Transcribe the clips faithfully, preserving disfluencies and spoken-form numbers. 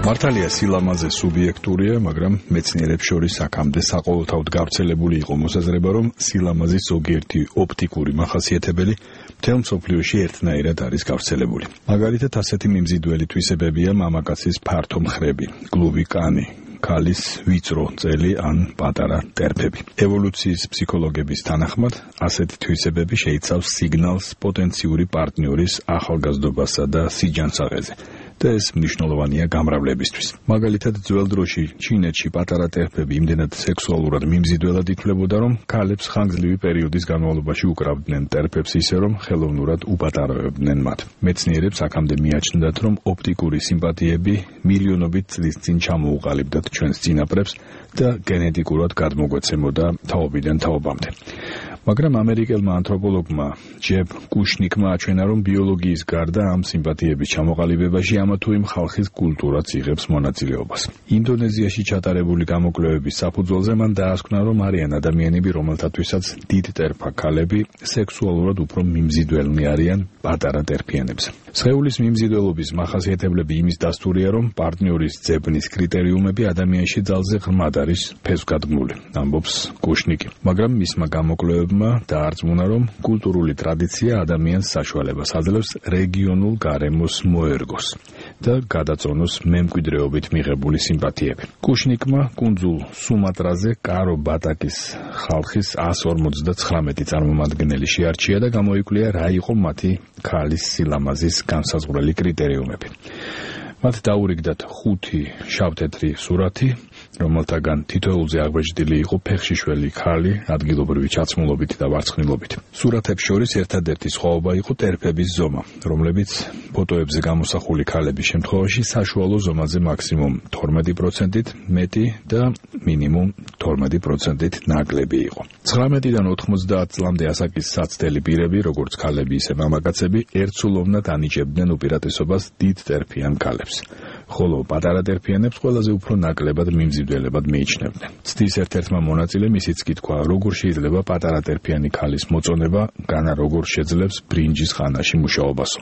მართალია სილამაზე სუბიექტურია, მაგრამ მეცნიერებს შორის აქამდე საყოველთაოდ გავრცელებული იყო მოსაზრება, რომ სილამაზის ზოგიერთი ოპტიკური მახასიათებელი მთელ მსოფლიოში ერთნაირად არის გავრცელებული. მაგალითად, ასეთი მიმზიდველი თვისებებია მამაკაცის ფართო მხრები, გლუვი კანი, ქალის ვიწრო წელი ან პატარა ტერფები. ევოლუციის ფსიქოლოგების თანახმად, ასეთი თვისებები შეიცავს სიგნალს პოტენციური პარტნიორის ახალგაზრდობასა და სიჯანსაღეზე. და ეს მნიშვნელოვანია გამრავლებისთვის. მაგალითად, ძველ დროში ჩინეთში პატარა ტერფები იმდენად სექსუალურად მიმზიდველად ითვლებოდა, რომ ქალებს ხანგრძლივი პერიოდის განმავლობაში უკრავდნენ ტერფებს ისე, რომ ხელოვნურად უპატარავებდნენ მათ. მეცნიერებს აქამდე მიაჩნდათ, რომ ოპტიკური სიმპათიები მილიონობით წლის წინ ჩამოუყალიბდათ ჩვენს წინაპრებს და გენეტიკურად გადმოგვეცემოდა თაობიდან თაობამდე. მაგრამ ამერიკელმა ანთროპოლოგმა ჯებ კუშნიკმა აჩვენა, რომ ბიოლოგიის გარდა ამ სიმპათიების ჩამოყალიბებაში ამა თუ იმ ხალხის კულტურაც იღებს მონაწილეობას. ინდონეზიაში ჩატარებული გამოკვლევების საფუძველზე მან დაასკვნა, რომ არიან ადამიანები, რომელთათვისაც დიდ ტერფა ქალები სექსუალურად უფრო მიმზიდველნი არიან პატარა ტერფიანებზე. სხეულის მიმზიდველობის მახასიათებლები იმის დასტურია, რომ პარტნიორის ძებნის კრიტერიუმები ადამიანში ძალზე ღრმად არის ფესვგადგმული, ამბობს კუშნიკი. მაგრამ მისმა გამოკვლევებმა დაარწმუნა, რომ კულტურული ტრადიცია ადამიანს საშუალებას აძლევს რეგიონულ გარემოს მოერგოს და გადაწონოს მემკვიდრეობით მიღებული სიმპათიები. კუშნიკმა კუნძულ სუმატრაზე კარო ბატაკის ხალხის εκατს ორმოცდაცხრამეტი წარმომადგენელი შეარჩია და გამოიკვლია, რა იყო მათი ქალის სილამაზის განსაზღვრელი კრიტერიუმები. მათ დაურიგდათ ხუთი შავთეთრი სურათი, რომელთაგან თითოეულზე აღბეჭდილი იყო ფეხშიშველი ქალი ადგილობრივი ჩაცმულობით და ვარცხნილობით. სურათებს შორის ერთადერთი სხვაობა იყო ტერფების ზომა, რომლებიც ფოტოებზე გამოსახული ქალების შემთხვევაში საშუალო ზომაზე მაქსიმუმ თორმეტი პროცენტით მეტი და მინიმუმ თორმეტი პროცენტით ნაკლები იყო. ცხრამეტიდან ოთხმოცდაათ წლამდე ასაკის საცდელი პირები, როგორც ქალები ისე მამაკაცები, ერთსულოვნად ანიჭებდნენ უპირატესობას დიდ ტერფიან ქალებს. ხოლო პატარა ტერფიანებს ყველაზე უფრო ნაკლებად მიმზიდველებად მიიჩნევდნენ. ცდის ერთ-ერთმა მონაწილემ ისიც კითხვა, როგორ შეიძლება პატარა ტერფიანი ქალის მოწონება, განა როგორ შეძლებს ბრინჯის ხანაში მუშაობასო.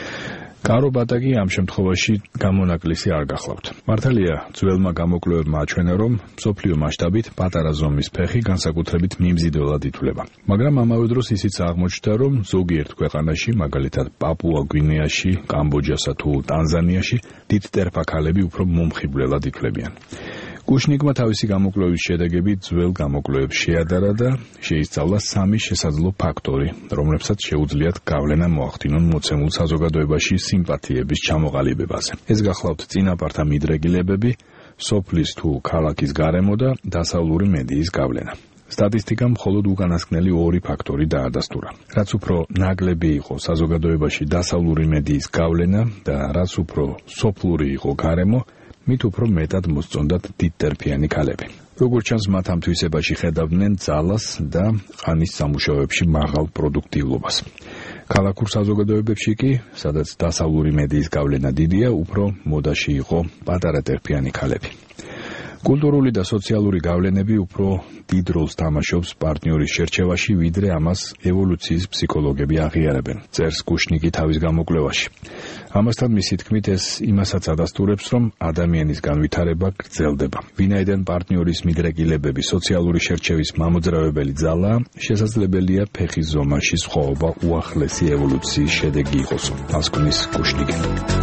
კარო ბატაკი ამ შემთხვევაში გამონაკლისი არ გახლავთ. მართალია, ძველმა გამოკვლევებმა აჩვენა, რომ მსოფლიო მასშტაბით პატარა ზომის ფეხი განსაკუთრებით მიმზიდველად ითვლება. მაგრამ ამავე დროს ისიც აღმოჩნდა, რომ ზოგიერთ ქვეყანაში, მაგალითად პაპუა გვინეაში, კამბოჯასა თუ ტანზანიაში, დიდ ტერფა ქალები უფრო მომხიბვლელად ითვლებიან. კუშნიკმა თავისი გამოკვლევის შედეგები ძველ გამოკვლევებს შეადარა და შეისწავლა სამი შესაძლო ფაქტორი, რომლებსაც შეუძლიათ გავლენა მოახდინონ მოცემულ საზოგადოებაში სიმპათიების ჩამოყალიბებაზე. ეს გახლავთ წინაპართა მიდრეკილებები, სოფლის თუ ქალაქის გარემო და დასავლური მედიის გავლენა. სტატისტიკამ მხოლოდ უკანასკნელი ორი ფაქტორი დაადასტურა. რაც უფრო ნაკლები იყო საზოგადოებაში დასავლური მედიის გავლენა და რაც უფრო სოფლური იყო გარემო, მით უფრო მეტად მოსწონდათ დიდტერფიანი ქალები. როგორც ჩანს, მათ ამ თვისებაში ხედავდნენ ძალას და ყანის სამუშაოებში მაღალ პროდუქტიულობას. ქალაქურ საზოგადოებებში კი, სადაც დასავლური მედიის გავლენა დიდია, უფრო მოდაში იყო პატარა ტერფიანი ქალები. კულტურული და სოციალური გავლენები უფრო დიდ როლს თამაშობს პარტნიორის შერჩევაში, ვიდრე ამას ევოლუციის ფსიქოლოგები აღიარებენ, წერს კუშნიკი თავის გამოკვლევაში. ამასთან მისი თქმით, ეს იმასაც ადასტურებს, რომ ადამიანის განვითარება გრძელდება. ვინაიდან პარტნიორის მიდრეკილებები სოციალური შერჩევის მამოძრავებელი ძალაა, შესაძლებელია ფეხის ზომაში სხვაობა უახლესი ევოლუციის შედეგი იყოსო. ასკვნის კუშნიკი.